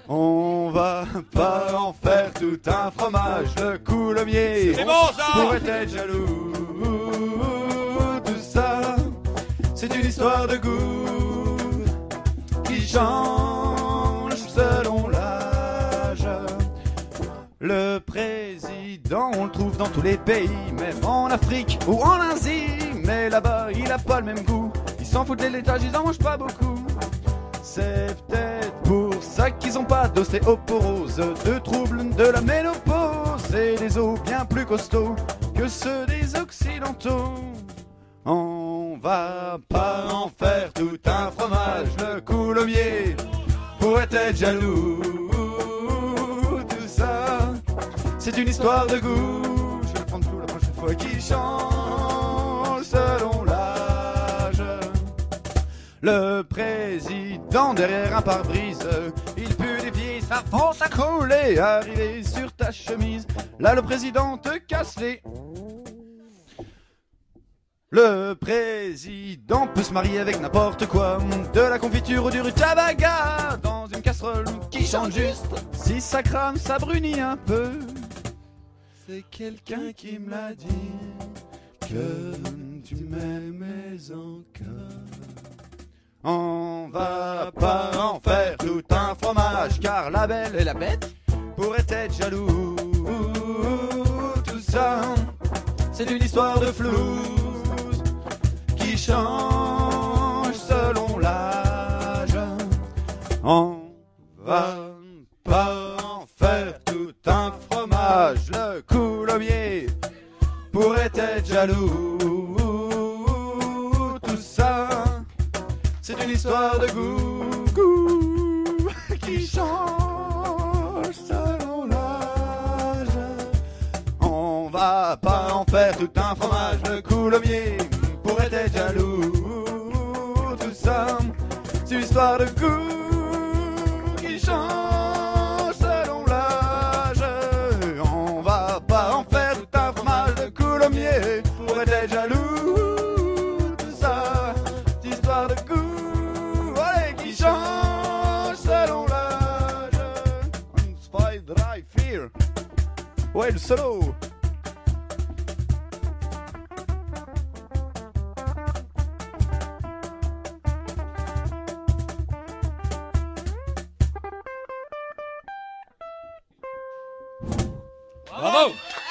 On va pas en faire tout un fromage. Le coulommier C'est bon, ça pourrait être jaloux. Tout ça, c'est une histoire de goût qui change selon l'âge. Le président, on le trouve dans tous les pays, même en Afrique ou en Asie. Mais là-bas, il a pas le même goût. Ils s'en foutent des laitages, ils en mangent pas beaucoup. C'est peut-être pour ça qu'ils ont pas d'ostéoporose, de troubles de la ménopause et des os bien plus costauds que ceux des occidentaux. On va pas en faire tout un fromage. Le coulommier pourrait être jaloux. Tout ça, c'est une histoire de goût. Je vais prendre tout la prochaine fois qui change selon l'âge. Le président derrière un pare-brise, il pue des pieds, ça fonce à couler. Arrivé sur ta chemise, là le président te casse les. Le président peut se marier avec n'importe quoi, de la confiture ou du rutabaga, dans une casserole qui chante juste. Si ça crame, ça brunit un peu. C'est quelqu'un qui me l'a dit, que tu m'aimais encore. On va pas en faire tout un fromage, car la belle et la bête pourraient être jaloux. Tout ça, c'est une histoire de flou qui change selon l'âge. On va pas en faire tout un fromage. Le coulommier pourrait être jaloux. Tout ça, c'est une histoire de goût, goût qui change selon l'âge. On va pas en faire tout un fromage. Le coulommier pourrait être jaloux. Tout ça, c'est une histoire de goût qui change selon l'âge. On va pas en faire tout un fromage. Le coulommier pourrait être jaloux. Tout ça, c'est une histoire de goût, ouais, qui change selon l'âge. On fight dry fear. Ouais, le solo. Bravo.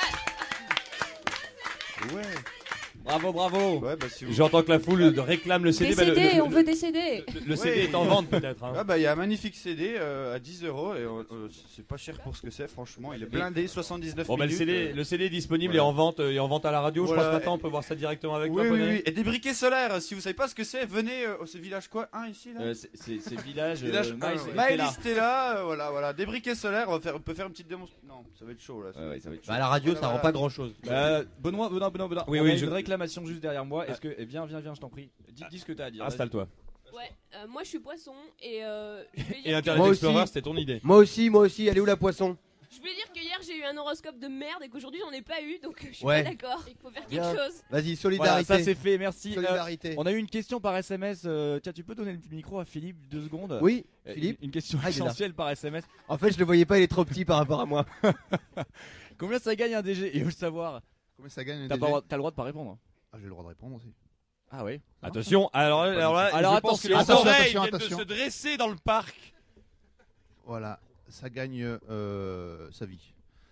Ouais. Bravo, bravo. Ouais, bah, si vous... J'entends que la foule réclame le C D. Des bah, le- C D, le- on le- veut des C D. Le, le C D Ouais. est en vente peut-être. hein. Ah bah il y a un magnifique C D euh, à dix euros et euh, euh, c'est pas cher pour ce que c'est, franchement. Il est blindé, soixante-dix-neuf Bon bah le minutes. C D, euh. le C D est disponible Voilà. et en vente euh, et en vente à la radio. Je Voilà. crois ce matin on peut voir ça directement avec Oui, toi. oui, Poney. oui. Et des briquets solaires, si vous savez pas ce que c'est, venez euh, au ce village quoi, un ici là. Euh, c'est- c'est c'est village. euh, Village Maïs, un, ouais. était Maëlys là. était là, euh, voilà, voilà. Des briquets solaires, on, va faire, on peut faire une petite démonstration. Non, ça va être chaud là. Ouais, ouais, ça va être chaud. Bah, à la radio, ça Voilà. rend pas grand chose. Euh, Benoît, Benoît, Benoît, Benoît. Oui, on oui, a je- une réclamation juste derrière moi. Est-ce que, eh, viens, viens, viens, je t'en prie. Dis, dis ce que t'as à dire. vas-y. Installe-toi. Ouais, euh, moi je suis poisson et euh, je voulais Et dire que- Internet Moi Explorer, aussi. c'était ton idée. Moi aussi, moi aussi, elle est où la poisson? je voulais dire que hier j'ai eu un horoscope de merde et qu'aujourd'hui j'en ai pas eu donc euh, je suis Ouais. pas d'accord. Il faut faire Bien. quelque chose. Vas-y, Voilà, solidarité. ça c'est fait, merci. Euh, Solidarité. on a eu une question par S M S. euh, tiens, tu peux donner le micro à Philippe deux secondes. Oui, Euh, Philippe. Une, une question Ah, il est là. essentielle par S M S. En fait, je le voyais pas, il est trop petit par rapport à moi. Combien ça gagne un D G? Et veut savoir. Combien ça gagne un T'as D G? pas le droit- t'as le droit de pas répondre. Ah, j'ai le droit de répondre aussi. Ah ouais. Attention, alors, alors là, Alors, je pense que les attention, oreilles attention, viennent attention. de se dresser dans le parc. Voilà, ça gagne euh, sa vie.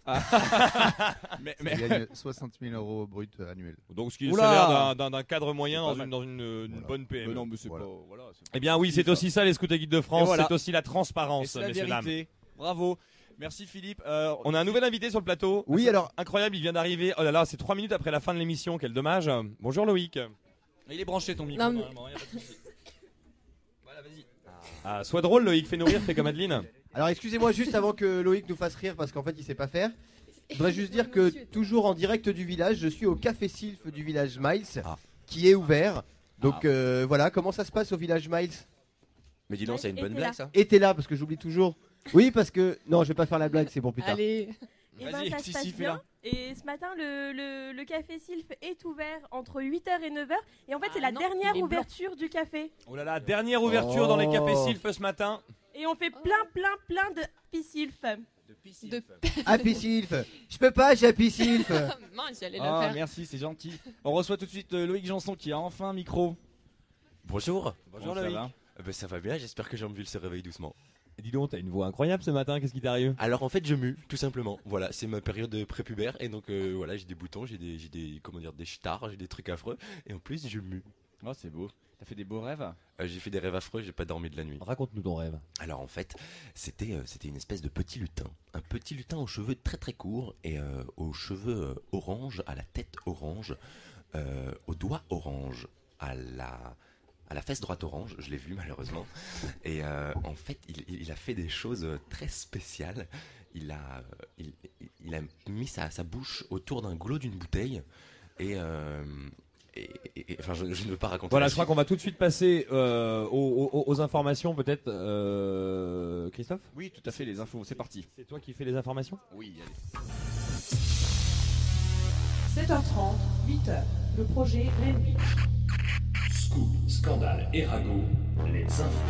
Mais, Ça mais- gagne soixante mille euros brut annuel. Donc ce qui est Oula. salaire d'un- d'un d'un cadre moyen C'est dans pas une, dans une, une Voilà. bonne P M. Mais non, mais c'est Voilà. pas. Voilà, c'est- Eh bien oui, c'est aussi ça les scouts et guides de Et France, voilà. c'est aussi la Et transparence, c'est la messieurs dames. vérité. Bravo. Merci Philippe. Euh, On a un nouvel invité sur le plateau. Oui, C'est alors- incroyable, il vient d'arriver. Oh là là, c'est trois minutes après la fin de l'émission, quel dommage. Bonjour Loïc. Il est branché ton micro. Non, mais- normalement, y a pas de souci. Voilà, vas-y. Ah, sois drôle Loïc, fais-nous rire, fais comme Adeline. Alors, excusez-moi juste avant que Loïc nous fasse rire parce qu'en fait, il sait pas faire. Je voudrais juste dire que toujours en direct du village, je suis au café Sylph du village Miles Ah. qui est ouvert. Donc Ah. euh, voilà, comment ça se passe au village Miles? Mais dis donc, c'est une bonne Et blague là. ça. Et t'es là parce que j'oublie toujours. Oui, parce que non, je vais pas faire la blague, c'est pour plus tard. Allez. Et ben, Vas-y, ça si, se passe si, fais bien. là. Et ce matin, le, le, le café Sylph est ouvert entre huit heures et neuf heures. Et en fait, Ah c'est la non, dernière il est blanc. ouverture du café. Oh là là, dernière ouverture dans les cafés Oh. Sylph ce matin. Et on fait plein, plein, plein de pissilf. De... Ah, pissilf. Je peux pas, j'ai un pissilf. Mince, j'allais le Ah, faire. merci, c'est gentil. On reçoit tout de suite euh, Loïc Janson qui a enfin un micro. Bonjour. Bonjour, Loïc. Ça va Eh ben, ça va bien, j'espère que Jean-Ville se réveille doucement. Et dis donc, t'as une voix incroyable ce matin, qu'est-ce qui t'arrive? Alors en fait je mue, tout simplement. Voilà, c'est ma période prépubère et donc euh, voilà, j'ai des boutons, j'ai des, j'ai des, comment dire, des stars, j'ai des trucs affreux et en plus je mue. Oh, c'est beau. T'as fait des beaux rêves? Euh, j'ai fait des rêves affreux, j'ai pas dormi de la nuit. Raconte-nous ton rêve. Alors en fait, c'était euh, c'était une espèce de petit lutin, un petit lutin aux cheveux très très courts et euh, aux cheveux euh, orange, à la tête orange, euh, aux doigts orange, à la à la fesse droite orange, je l'ai vu malheureusement. Et euh, en fait, il, il a fait des choses très spéciales. Il a euh, il, il a mis sa, sa bouche autour d'un goulot d'une bouteille et euh, Et, et, et, enfin, je, je ne veux pas raconter. Voilà, la je crois suite. qu'on va tout de suite passer euh, aux, aux- aux informations, peut-être. euh, Christophe? Oui, tout à fait, les infos, c'est parti. C'est toi qui fais les informations? Oui, allez. sept heures trente, huit heures. Le projet Greenwich. Scoop, scandale et ragot, les infos.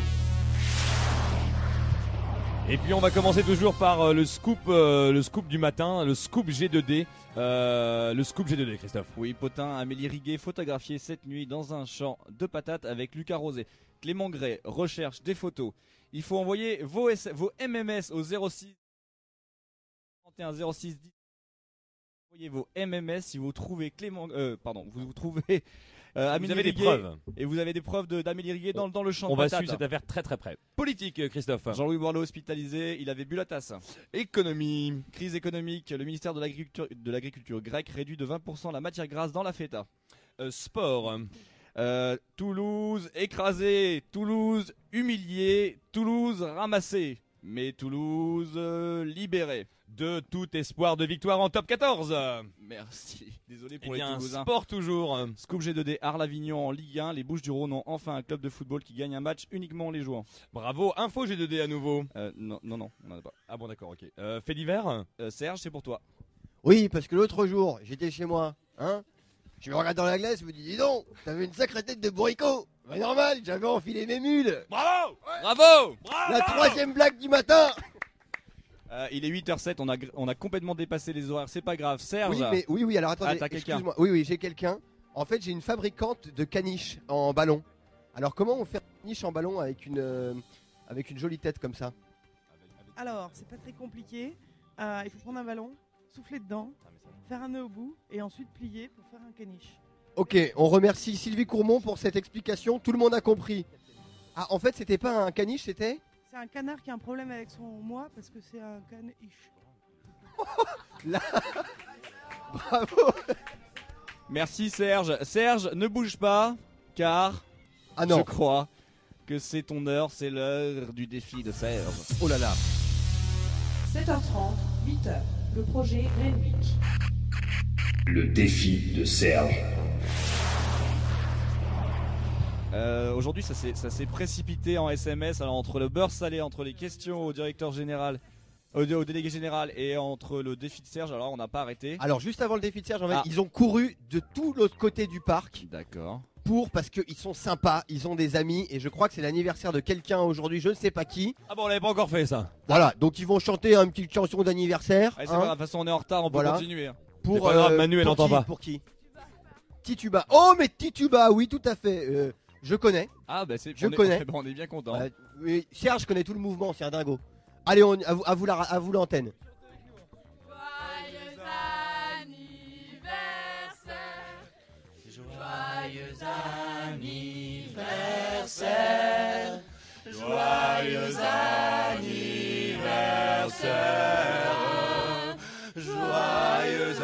Et puis on va commencer toujours par euh, le scoop, euh, le scoop du matin, le scoop G deux D, euh, le scoop G deux D, Christophe. Oui, Potin, Amélie Riguet photographiée cette nuit dans un champ de patates avec Lucas Rosé. Clément Gray recherche des photos. Il faut envoyer vos, S- vos M M S au zéro six trente et un zéro six dix. Envoyez vos M M S si vous trouvez Clément, euh, pardon, vous, vous trouvez euh, Vous Amélie avez des Riguet preuves. et vous avez des preuves de- d'Amélie Riguet dans, dans le champ On de va patates. suivre cette affaire très très près. Politique, euh, Christophe. Jean-Louis Borloo hospitalisé, il avait bu la tasse. Économie. Crise économique, le ministère de l'Agriculture, de l'Agriculture grecque réduit de vingt pour cent la matière grasse dans la feta. Euh, sport. Euh, Toulouse écrasé, Toulouse humilié, Toulouse ramassé, mais Toulouse euh, libéré. De tout espoir de victoire en top quatorze. Merci. Désolé Eh pour bien, les Toulousains. sport toujours. Scoop G deux D, Arles-Avignon en Ligue un. Les Bouches-du-Rhône ont enfin un club de football qui gagne un match uniquement en les jouant. Bravo, info G deux D à nouveau. Euh, non, non, non, on n'en a pas. Ah bon, d'accord, ok. Euh, fait divers. Euh, Serge, c'est pour toi. Oui, parce que l'autre jour, j'étais chez moi, hein. Je me regarde dans la glace, je me dis, dis donc, t'avais une sacrée tête de bourricot. Mais normal, j'avais enfilé mes mules. Bravo, bravo, La troisième blague du matin. Euh, il est huit heures zéro sept, on a, gr- on a complètement dépassé les horaires, c'est pas grave. Serge. Oui, mais, oui, oui, alors attendez, Ah, t'as quelqu'un. excuse-moi. Oui, oui, j'ai quelqu'un. En fait, j'ai une fabricante de caniches en ballon. Alors, comment on fait une caniche en ballon avec une, euh, avec une jolie tête comme ça? Alors, c'est pas très compliqué. Euh, il faut prendre un ballon, souffler dedans, faire un nœud au bout et ensuite plier pour faire un caniche. Ok, on remercie Sylvie Courmont pour cette explication. Tout le monde a compris. Ah, en fait, c'était pas un caniche, c'était C'est un canard qui a un problème avec son moi parce que c'est un caniche. Là. Bravo. Merci Serge. Serge, ne bouge pas, car Ah non. je crois que c'est ton heure, c'est l'heure du défi de Serge. Oh là là. sept heures trente, huit heures. Le projet Greenwich. Le défi de Serge. Euh, Aujourd'hui, ça s'est ça s'est précipité en S M S. Alors entre le beurre salé, entre les questions au directeur général, au, au délégué général et entre le défi de Serge, alors on n'a pas arrêté. Alors, juste avant le défi de Serge, en fait, Ah. ils ont couru de tout l'autre côté du parc. D'accord. Pour, parce qu'ils sont sympas, ils ont des amis, et je crois que c'est l'anniversaire de quelqu'un aujourd'hui, je ne sais pas qui. Ah bon, on l'avait pas encore fait ça. Voilà, donc ils vont chanter une petite chanson d'anniversaire. Allez, c'est hein, pas grave, de toute façon on est en retard, on peut Voilà. continuer. hein. Pour, C'est pas grave, euh, Manu, elle pour entend qui, pas. Pour qui Tituba. Oh, mais Tituba, oui, tout à fait. euh, je connais. Ah bah c'est Je on est- connais. eh ben, on est bien content. Euh, oui, Serge connaît tout le mouvement, c'est un dingo. Allez, on, à, vous, à, vous la- à vous l'antenne. Joyeux anniversaire, joyeux anniversaire, joyeux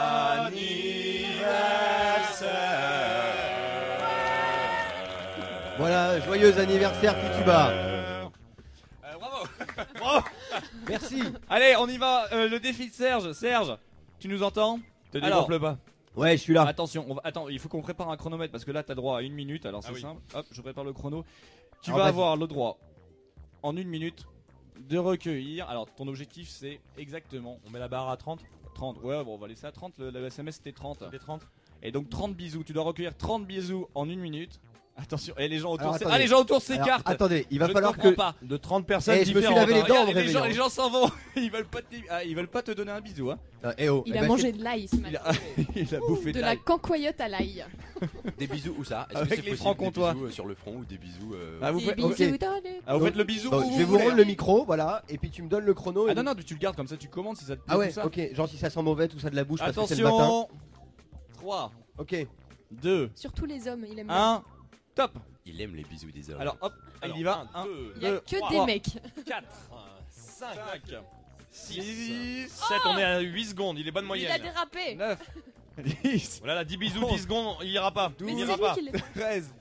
anniversaire. Voilà, joyeux anniversaire Tituba. Euh, bravo. Bravo. Merci. Allez, on y va. euh, le défi de Serge. Serge, tu nous entends? Te Alors, dégonfle pas. Ouais, je suis là. Attention, on va, attends, il faut qu'on prépare un chronomètre parce que là t'as droit à une minute. Alors c'est Ah oui. simple. Hop, je prépare le chrono. Tu Alors, vas vas-y. avoir le droit en une minute de recueillir. Alors ton objectif c'est exactement On met la barre à trente. trente. Ouais, bon, on va laisser à trente. Le, le S M S c'était trente. C'était trente. Et donc trente bisous. Tu dois recueillir trente bisous en une minute. Attention, et les gens autour, Alors, c'est- attendez. ah les gens autour Alors, s'écartent. attendez, il va Je ne falloir comprends que- pas. De trente personnes Eh, je me suis différentes. lavé les hein. dents en me Regarde, les, gens, réveillant. les gens s'en vont. Ils veulent pas te, ah, ils veulent pas te donner un bisou, hein. Ah, eh oh, Il eh a ben, mangé c'est- de l'ail ce Il matin. a, il a bouffé De de la l'ail. cancoyote à l'ail. Des bisous où ça? Est-ce Avec que c'est les possible, francs-comtois. Des bisous euh, sur le front ou des bisous. euh, Ah, vous Des faites, bisous ok. dans les- ah, vous faites le bisou. Donc, où je vais vous voulez. rendre le micro, voilà, et puis tu me donnes le chrono. Ah et non vous- non, tu le gardes comme ça, tu commandes si ça te plaît. Ah ouais, tout ça. ok, genre si ça sent mauvais, tout ça de la bouche, parce que c'est le matin. Attention. trois, Ok. deux, Surtout les hommes, il aime bien. un, top. Il aime les bisous des hommes. Alors hop, Alors, il y va. un, un, deux, Il y a deux, que trois, des mecs. quatre, cinq, six, sept, on est à huit secondes, il est bonne Il a moyenne. dérapé. neuf, dix, Voilà, là, dix bisous, dix secondes, il ira pas. Mais Il c'est ira lui pas. qui les fait. treize,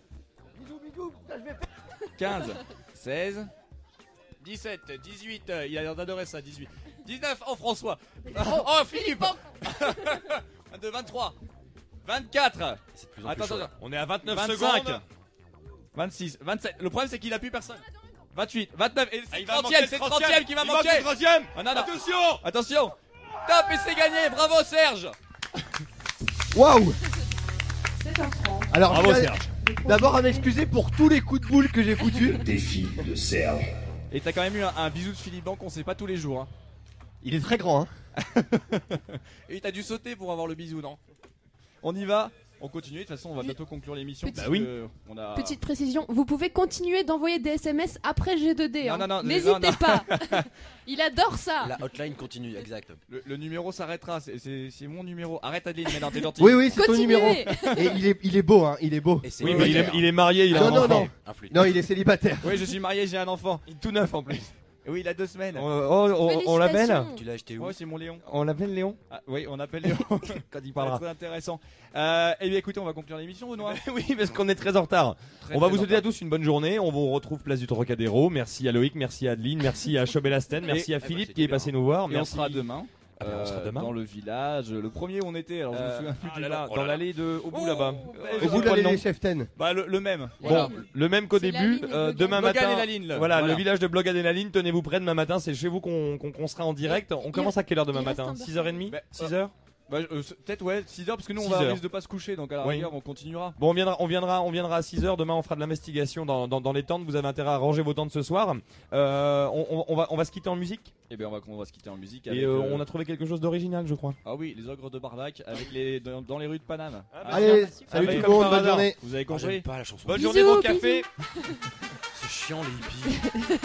quinze, seize, dix-sept, dix-huit, euh, il a l'air d'adorer ça, dix-huit, dix-neuf, oh François, oh Philippe, vingt-deux, vingt-trois, vingt-quatre, C'est de plus en plus attends, chaud, attends, là. On est à vingt-neuf vingt-cinq, secondes. vingt-six, vingt-sept, le problème c'est qu'il a plus personne, vingt-huit, vingt-neuf, et Ah, c'est il le va manquer trentième, le c'est le trentième, trentième qui va il manque manquer. le trentième. Ah, non, non. Attention. Attention, top et c'est gagné, bravo Serge. Waouh. sept heures trente. Alors, Bravo je tiens Serge. d'abord à m'excuser pour tous les coups de boule que j'ai foutus. Défi de Serge. Et t'as quand même eu un, un bisou de Philippe Blanc qu'on sait pas tous les jours. Hein. Il est très grand, hein. Et t'as dû sauter pour avoir le bisou, non? On y va. On continue, de toute façon on va bientôt conclure l'émission. Petite- parce Bah oui. que on a... Petite précision, vous pouvez continuer d'envoyer des S M S après G deux D. Non, hein. non, non, N'hésitez non, non. pas. Il adore ça. La hotline continue, exact. Le, le numéro s'arrêtera, c'est- c'est c'est mon numéro. Arrête Adeline, mais non, t'es gentil. Oui, oui, c'est ton Continuez. numéro. Et il est, il est beau, hein. Il est beau. Et c'est Oui, le mais il est, moteur. il est marié, il a Non, un non, enfant. non. Un flûte. Non, il est célibataire. Oui, je suis marié, j'ai un enfant. Il est tout neuf en plus. Oui, il a deux semaines. Oh, oh, on, on l'appelle Félicitations. Tu l'as acheté où? Ouais, c'est mon Léon. On l'appelle Léon Ah, oui, on appelle Léon. quand il C'est parlera. très intéressant. Euh, eh bien, écoutez, on va conclure l'émission, Benoît. Oui, parce qu'on est très en retard. Très, On va très vous souhaiter en à tous une bonne journée. On vous retrouve place du Trocadéro. Merci à Loïc, merci à Adeline, merci à Chobelasten, merci à eh ben, Philippe c'était qui est bien. passé nous voir. Et on Merci. sera demain. Ah ben, on sera euh, demain. Dans le village, le premier où on était, alors je me Euh, souviens plus ah du là nom. là, Oh dans là là. l'allée de au bout Oh, là-bas. ouais, Au bout de pas le l'allée nom. des Cheftaines. Bah, le, le même. Bon, Voilà. le même qu'au C'est la début. ligne euh, Blogan. demain Blogan matin. et la ligne, là. Voilà, Voilà. le village de Blogan et la ligne. Tenez-vous prêts demain matin. C'est chez vous qu'on qu'on- qu'on sera en direct. On il- commence à quelle heure demain il reste matin un six heures trente Bah, six heures Bah, euh, c'est- peut-être ouais, six heures parce que nous on six va heures. risque de pas se coucher donc à la Oui. rigueur on continuera. Bon, on viendra, on viendra, on viendra à six heures. Demain, on fera de l'investigation dans, dans, dans les tentes. Vous avez intérêt à ranger vos tentes ce soir. Euh, on, on- on va, on va se quitter en musique. Et bien on va, on va se quitter en musique Et avec, euh, euh, on a trouvé quelque chose d'original, je crois. ah oui, les ogres de Barbac avec les dans, dans les rues de Paname. Allez, salut Ah, bah, tout le comme monde, par bonne hasard. journée. Vous avez Ah, compris? j'aime pas la chanson. Bonne Bisous, journée, bon bisous. café. C'est chiant les hippies.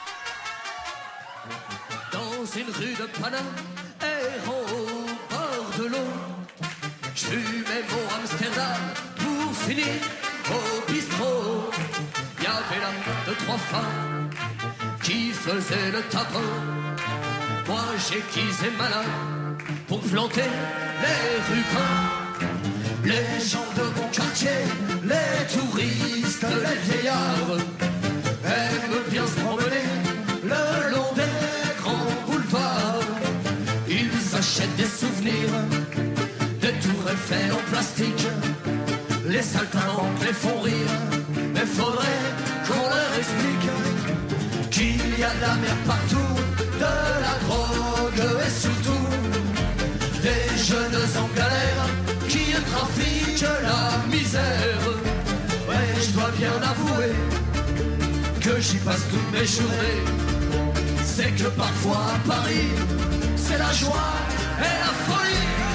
Dans une rue de Paname, errant au bord de l'eau, je fumais mon Amsterdam pour finir au bistrot. Il y avait là deux, trois femmes qui faisaient le tapin. Moi j'ai quitté malin pour planter les rupins. Les gens de mon quartier, les touristes, les vieillards aiment bien se promener le long des grands boulevards. Ils achètent des souvenirs, des tours Eiffel en plastique. Les saltimbanques les font rire, mais faudrait qu'on leur explique qu'il y a de la merde partout, de la drogue et surtout des jeunes en galère qui trafiquent la misère. Ouais, je dois bien avouer que j'y passe toutes mes journées. C'est que parfois à Paris, c'est la joie et la folie.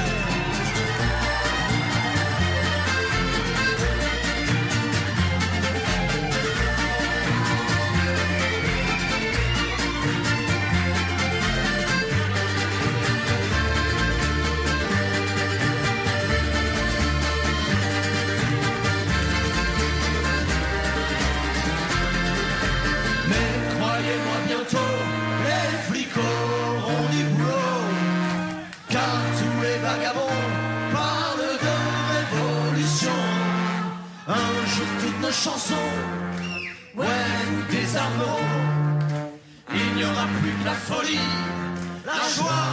Mais croyez-moi bientôt, les flics auront du boulot. Car tous les vagabonds parlent de révolution. Un jour toutes nos chansons, ouais, nous désarmeront. Il n'y aura plus que la folie, la joie.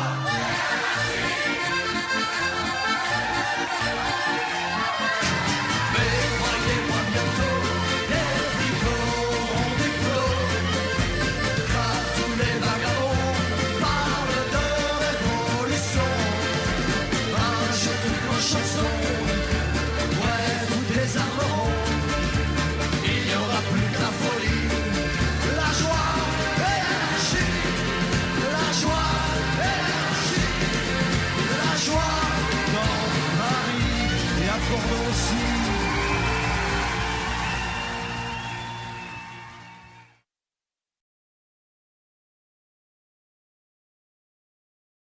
Mais croyez-moi bientôt, les flics auront du boulot. Car tous les vagabonds parlent de révolution. Un jour toutes nos chansons, ouais, vous désarmeront. aussi